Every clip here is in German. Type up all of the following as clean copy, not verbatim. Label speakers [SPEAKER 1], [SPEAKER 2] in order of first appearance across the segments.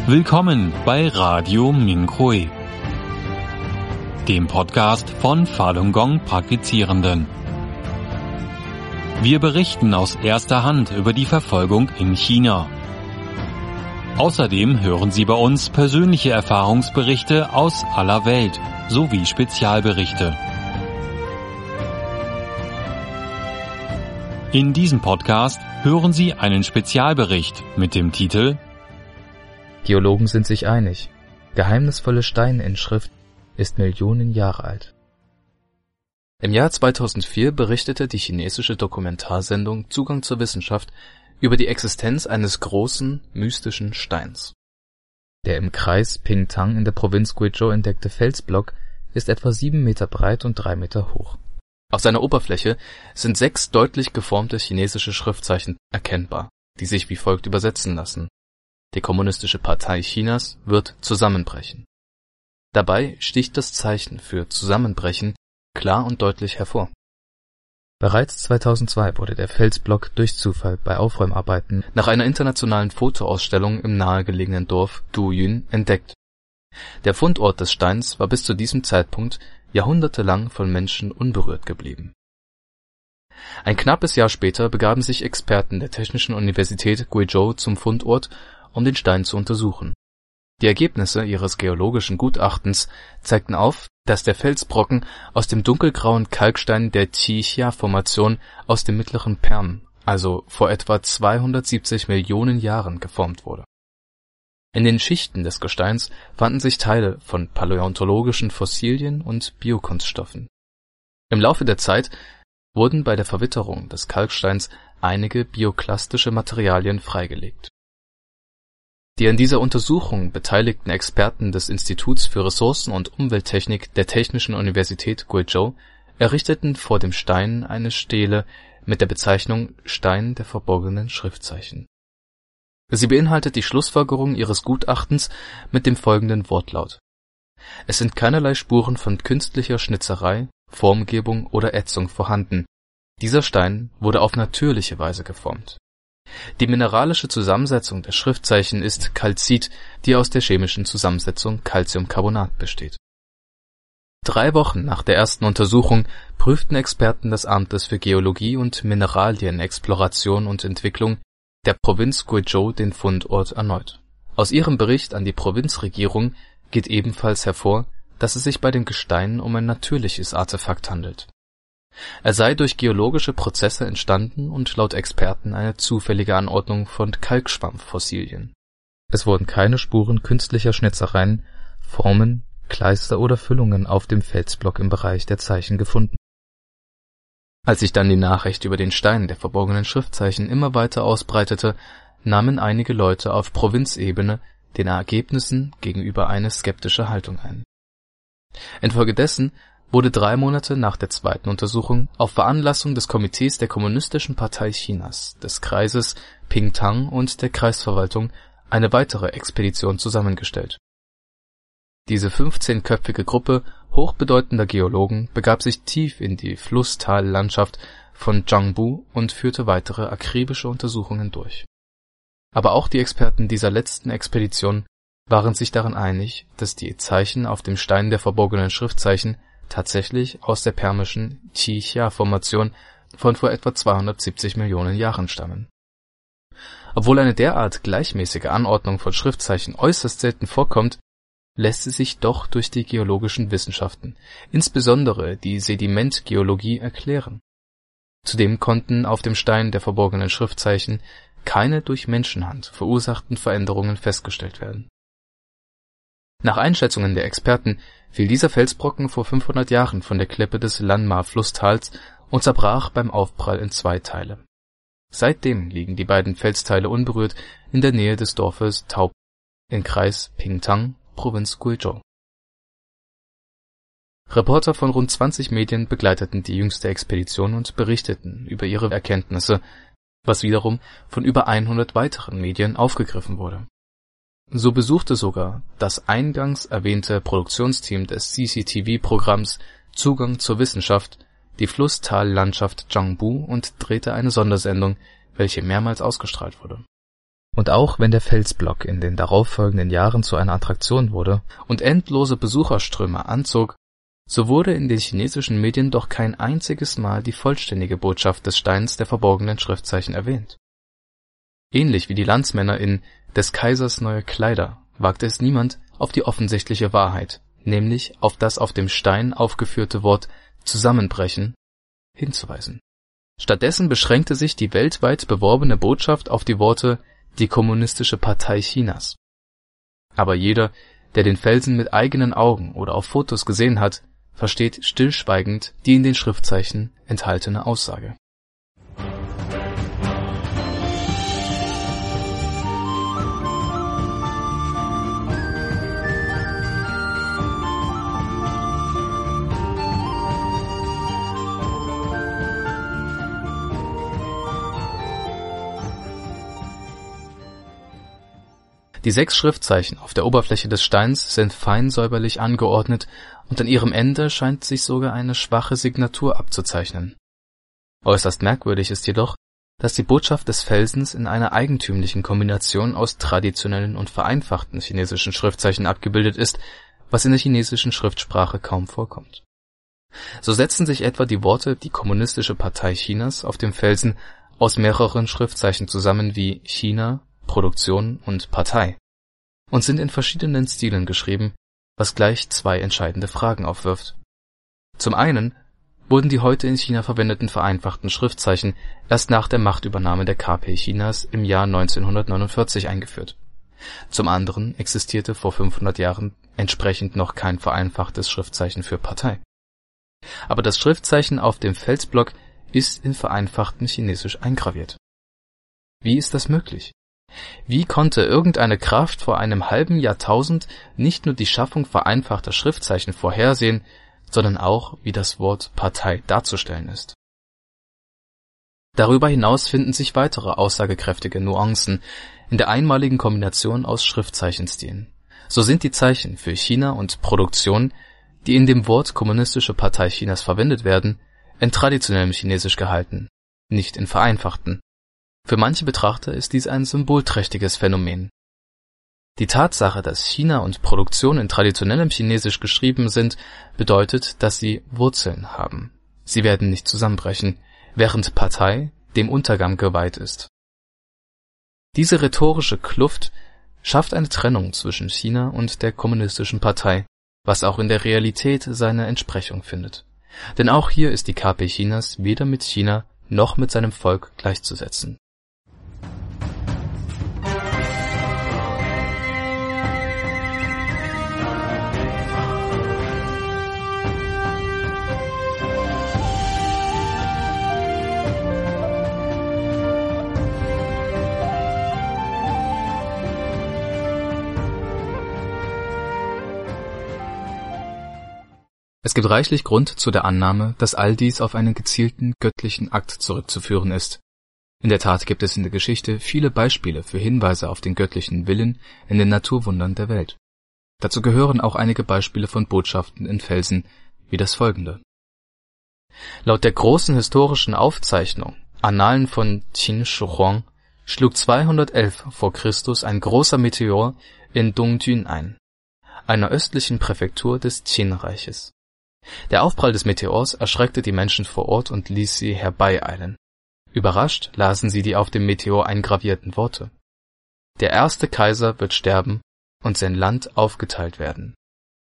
[SPEAKER 1] Willkommen bei Radio Mingrui, dem Podcast von Falun Gong Praktizierenden. Wir berichten aus erster Hand über die Verfolgung in China. Außerdem hören Sie bei uns persönliche Erfahrungsberichte aus aller Welt sowie Spezialberichte. In diesem Podcast hören Sie einen Spezialbericht mit dem Titel
[SPEAKER 2] Geologen sind sich einig, geheimnisvolle Steininschrift ist Millionen Jahre alt. Im Jahr 2004 berichtete die chinesische Dokumentarsendung Zugang zur Wissenschaft über die Existenz eines großen, mystischen Steins. Der im Kreis Pingtang in der Provinz Guizhou entdeckte Felsblock ist etwa 7 Meter breit und 3 Meter hoch. Auf seiner Oberfläche sind 6 deutlich geformte chinesische Schriftzeichen erkennbar, die sich wie folgt übersetzen lassen: Die Kommunistische Partei Chinas wird zusammenbrechen. Dabei sticht das Zeichen für Zusammenbrechen klar und deutlich hervor. Bereits 2002 wurde der Felsblock durch Zufall bei Aufräumarbeiten nach einer internationalen Fotoausstellung im nahegelegenen Dorf Duyun entdeckt. Der Fundort des Steins war bis zu diesem Zeitpunkt jahrhundertelang von Menschen unberührt geblieben. Ein knappes Jahr später begaben sich Experten der Technischen Universität Guizhou zum Fundort, um den Stein zu untersuchen. Die Ergebnisse ihres geologischen Gutachtens zeigten auf, dass der Felsbrocken aus dem dunkelgrauen Kalkstein der Qixia-Formation aus dem mittleren Perm, also vor etwa 270 Millionen Jahren, geformt wurde. In den Schichten des Gesteins fanden sich Teile von paläontologischen Fossilien und Biokunststoffen. Im Laufe der Zeit wurden bei der Verwitterung des Kalksteins einige bioklastische Materialien freigelegt. Die an dieser Untersuchung beteiligten Experten des Instituts für Ressourcen- und Umwelttechnik der Technischen Universität Guizhou errichteten vor dem Stein eine Stele mit der Bezeichnung Stein der verborgenen Schriftzeichen. Sie beinhaltet die Schlussfolgerung ihres Gutachtens mit dem folgenden Wortlaut: Es sind keinerlei Spuren von künstlicher Schnitzerei, Formgebung oder Ätzung vorhanden. Dieser Stein wurde auf natürliche Weise geformt. Die mineralische Zusammensetzung der Schriftzeichen ist Calcit, die aus der chemischen Zusammensetzung Calciumcarbonat besteht. 3 Wochen nach der ersten Untersuchung prüften Experten des Amtes für Geologie und Mineralienexploration und Entwicklung der Provinz Guizhou den Fundort erneut. Aus ihrem Bericht an die Provinzregierung geht ebenfalls hervor, dass es sich bei dem Gestein um ein natürliches Artefakt handelt. Er sei durch geologische Prozesse entstanden und laut Experten eine zufällige Anordnung von Kalkschwammfossilien. Es wurden keine Spuren künstlicher Schnitzereien, Formen, Kleister oder Füllungen auf dem Felsblock im Bereich der Zeichen gefunden. Als sich dann die Nachricht über den Stein der verborgenen Schriftzeichen immer weiter ausbreitete, nahmen einige Leute auf Provinzebene den Ergebnissen gegenüber eine skeptische Haltung ein. Infolgedessen wurde 3 Monate nach der zweiten Untersuchung auf Veranlassung des Komitees der Kommunistischen Partei Chinas, des Kreises Pingtang und der Kreisverwaltung eine weitere Expedition zusammengestellt. Diese 15-köpfige Gruppe hochbedeutender Geologen begab sich tief in die Flusstallandschaft von Jiangbu und führte weitere akribische Untersuchungen durch. Aber auch die Experten dieser letzten Expedition waren sich darin einig, dass die Zeichen auf dem Stein der verborgenen Schriftzeichen tatsächlich aus der permischen Qixia-Formation von vor etwa 270 Millionen Jahren stammen. Obwohl eine derart gleichmäßige Anordnung von Schriftzeichen äußerst selten vorkommt, lässt sie sich doch durch die geologischen Wissenschaften, insbesondere die Sedimentgeologie, erklären. Zudem konnten auf dem Stein der verborgenen Schriftzeichen keine durch Menschenhand verursachten Veränderungen festgestellt werden. Nach Einschätzungen der Experten fiel dieser Felsbrocken vor 500 Jahren von der Klippe des Lanma-Flusstals und zerbrach beim Aufprall in 2 Teile. Seitdem liegen die beiden Felsteile unberührt in der Nähe des Dorfes Tao im Kreis Pingtang, Provinz Guizhou. Reporter von rund 20 Medien begleiteten die jüngste Expedition und berichteten über ihre Erkenntnisse, was wiederum von über 100 weiteren Medien aufgegriffen wurde. So besuchte sogar das eingangs erwähnte Produktionsteam des CCTV-Programms Zugang zur Wissenschaft die Flusstallandschaft Jiangbu und drehte eine Sondersendung, welche mehrmals ausgestrahlt wurde. Und auch wenn der Felsblock in den darauffolgenden Jahren zu einer Attraktion wurde und endlose Besucherströme anzog, so wurde in den chinesischen Medien doch kein einziges Mal die vollständige Botschaft des Steins der verborgenen Schriftzeichen erwähnt. Ähnlich wie die Landsmänner in »Des Kaisers neue Kleider« wagte es niemand auf die offensichtliche Wahrheit, nämlich auf das auf dem Stein aufgeführte Wort »zusammenbrechen« hinzuweisen. Stattdessen beschränkte sich die weltweit beworbene Botschaft auf die Worte »Die Kommunistische Partei Chinas«. Aber jeder, der den Felsen mit eigenen Augen oder auf Fotos gesehen hat, versteht stillschweigend die in den Schriftzeichen enthaltene Aussage. Die 6 Schriftzeichen auf der Oberfläche des Steins sind fein säuberlich angeordnet und an ihrem Ende scheint sich sogar eine schwache Signatur abzuzeichnen. Äußerst merkwürdig ist jedoch, dass die Botschaft des Felsens in einer eigentümlichen Kombination aus traditionellen und vereinfachten chinesischen Schriftzeichen abgebildet ist, was in der chinesischen Schriftsprache kaum vorkommt. So setzen sich etwa die Worte »Die Kommunistische Partei Chinas« auf dem Felsen aus mehreren Schriftzeichen zusammen wie China, Produktion und Partei und sind in verschiedenen Stilen geschrieben, was gleich 2 entscheidende Fragen aufwirft. Zum einen wurden die heute in China verwendeten vereinfachten Schriftzeichen erst nach der Machtübernahme der KP Chinas im Jahr 1949 eingeführt. Zum anderen existierte vor 500 Jahren entsprechend noch kein vereinfachtes Schriftzeichen für Partei. Aber das Schriftzeichen auf dem Felsblock ist in vereinfachten Chinesisch eingraviert. Wie ist das möglich? Wie konnte irgendeine Kraft vor einem halben Jahrtausend nicht nur die Schaffung vereinfachter Schriftzeichen vorhersehen, sondern auch, wie das Wort Partei darzustellen ist? Darüber hinaus finden sich weitere aussagekräftige Nuancen in der einmaligen Kombination aus Schriftzeichenstilen. So sind die Zeichen für China und Produktion, die in dem Wort Kommunistische Partei Chinas verwendet werden, in traditionellem Chinesisch gehalten, nicht in vereinfachten. Für manche Betrachter ist dies ein symbolträchtiges Phänomen. Die Tatsache, dass China und Produktion in traditionellem Chinesisch geschrieben sind, bedeutet, dass sie Wurzeln haben. Sie werden nicht zusammenbrechen, während Partei dem Untergang geweiht ist. Diese rhetorische Kluft schafft eine Trennung zwischen China und der Kommunistischen Partei, was auch in der Realität seine Entsprechung findet. Denn auch hier ist die KP Chinas weder mit China noch mit seinem Volk gleichzusetzen. Es gibt reichlich Grund zu der Annahme, dass all dies auf einen gezielten göttlichen Akt zurückzuführen ist. In der Tat gibt es in der Geschichte viele Beispiele für Hinweise auf den göttlichen Willen in den Naturwundern der Welt. Dazu gehören auch einige Beispiele von Botschaften in Felsen, wie das folgende. Laut der großen historischen Aufzeichnung Annalen von Qin Shi Huang schlug 211 vor Christus ein großer Meteor in Dongjun ein, einer östlichen Präfektur des Qin-Reiches. Der Aufprall des Meteors erschreckte die Menschen vor Ort und ließ sie herbeieilen. Überrascht lasen sie die auf dem Meteor eingravierten Worte: Der erste Kaiser wird sterben und sein Land aufgeteilt werden.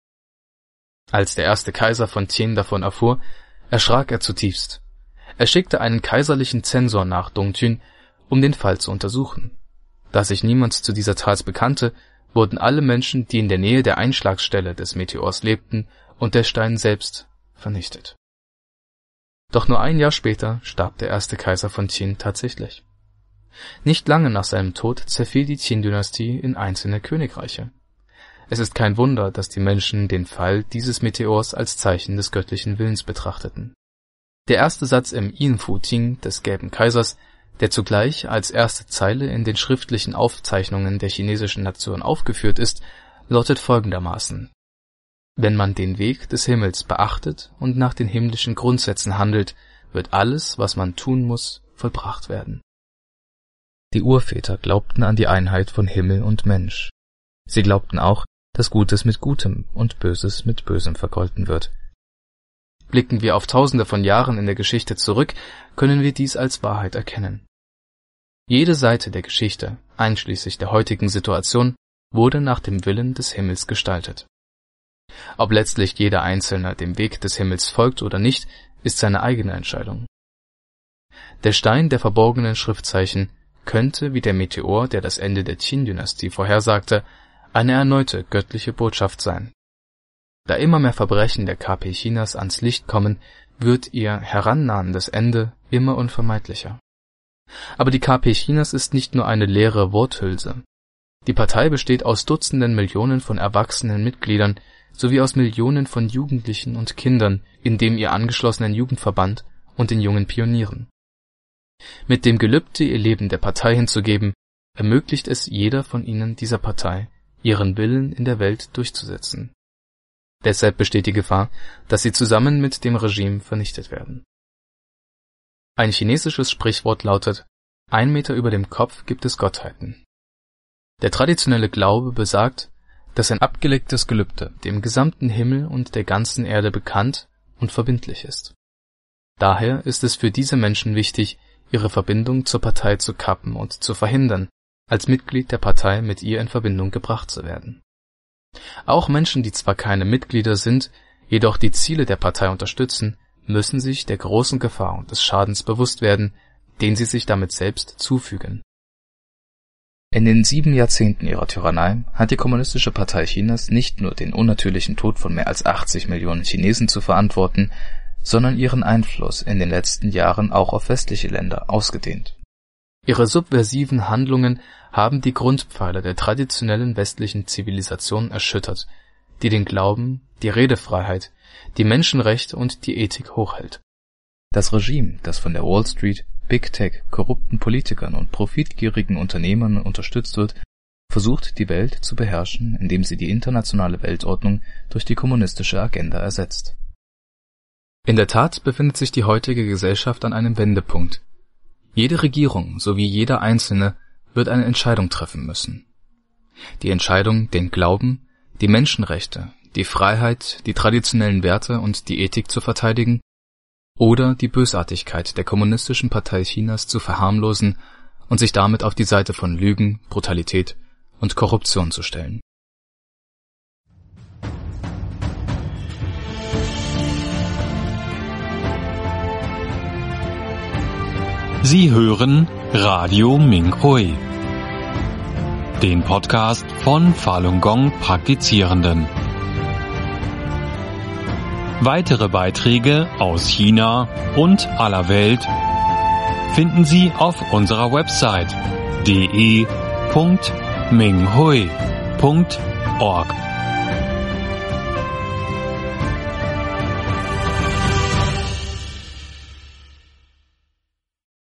[SPEAKER 2] Als der erste Kaiser von Qin davon erfuhr, erschrak er zutiefst. Er schickte einen kaiserlichen Zensor nach Dongjun, um den Fall zu untersuchen. Da sich niemand zu dieser Tat bekannte, wurden alle Menschen, die in der Nähe der Einschlagsstelle des Meteors lebten, und der Stein selbst vernichtet. Doch nur ein Jahr später starb der erste Kaiser von Qin tatsächlich. Nicht lange nach seinem Tod zerfiel die Qin-Dynastie in einzelne Königreiche. Es ist kein Wunder, dass die Menschen den Fall dieses Meteors als Zeichen des göttlichen Willens betrachteten. Der erste Satz im Yinfu Ting des Gelben Kaisers, der zugleich als erste Zeile in den schriftlichen Aufzeichnungen der chinesischen Nation aufgeführt ist, lautet folgendermaßen: Wenn man den Weg des Himmels beachtet und nach den himmlischen Grundsätzen handelt, wird alles, was man tun muss, vollbracht werden. Die Urväter glaubten an die Einheit von Himmel und Mensch. Sie glaubten auch, dass Gutes mit Gutem und Böses mit Bösem vergolten wird. Blicken wir auf Tausende von Jahren in der Geschichte zurück, können wir dies als Wahrheit erkennen. Jede Seite der Geschichte, einschließlich der heutigen Situation, wurde nach dem Willen des Himmels gestaltet. Ob letztlich jeder Einzelne dem Weg des Himmels folgt oder nicht, ist seine eigene Entscheidung. Der Stein der verborgenen Schriftzeichen könnte, wie der Meteor, der das Ende der Qin-Dynastie vorhersagte, eine erneute göttliche Botschaft sein. Da immer mehr Verbrechen der KP Chinas ans Licht kommen, wird ihr herannahendes Ende immer unvermeidlicher. Aber die KP Chinas ist nicht nur eine leere Worthülse. Die Partei besteht aus Dutzenden Millionen von erwachsenen Mitgliedern sowie aus Millionen von Jugendlichen und Kindern in dem ihr angeschlossenen Jugendverband und den jungen Pionieren. Mit dem Gelübde, ihr Leben der Partei hinzugeben, ermöglicht es jeder von ihnen dieser Partei, ihren Willen in der Welt durchzusetzen. Deshalb besteht die Gefahr, dass sie zusammen mit dem Regime vernichtet werden. Ein chinesisches Sprichwort lautet: 1 Meter über dem Kopf gibt es Gottheiten. Der traditionelle Glaube besagt, dass ein abgelegtes Gelübde dem gesamten Himmel und der ganzen Erde bekannt und verbindlich ist. Daher ist es für diese Menschen wichtig, ihre Verbindung zur Partei zu kappen und zu verhindern, als Mitglied der Partei mit ihr in Verbindung gebracht zu werden. Auch Menschen, die zwar keine Mitglieder sind, jedoch die Ziele der Partei unterstützen, müssen sich der großen Gefahr und des Schadens bewusst werden, den sie sich damit selbst zufügen. In den 7 Jahrzehnten ihrer Tyrannei hat die Kommunistische Partei Chinas nicht nur den unnatürlichen Tod von mehr als 80 Millionen Chinesen zu verantworten, sondern ihren Einfluss in den letzten Jahren auch auf westliche Länder ausgedehnt. Ihre subversiven Handlungen haben die Grundpfeiler der traditionellen westlichen Zivilisation erschüttert, die den Glauben, die Redefreiheit, die Menschenrechte und die Ethik hochhält. Das Regime, das von der Wall Street, Big Tech, korrupten Politikern und profitgierigen Unternehmern unterstützt wird, versucht die Welt zu beherrschen, indem sie die internationale Weltordnung durch die kommunistische Agenda ersetzt. In der Tat befindet sich die heutige Gesellschaft an einem Wendepunkt. Jede Regierung sowie jeder Einzelne wird eine Entscheidung treffen müssen. Die Entscheidung, den Glauben, die Menschenrechte, die Freiheit, die traditionellen Werte und die Ethik zu verteidigen oder die Bösartigkeit der Kommunistischen Partei Chinas zu verharmlosen und sich damit auf die Seite von Lügen, Brutalität und Korruption zu stellen.
[SPEAKER 1] Sie hören Radio Ming-Hui, den Podcast von Falun Gong Praktizierenden. Weitere Beiträge aus China und aller Welt finden Sie auf unserer Website de.minghui.org.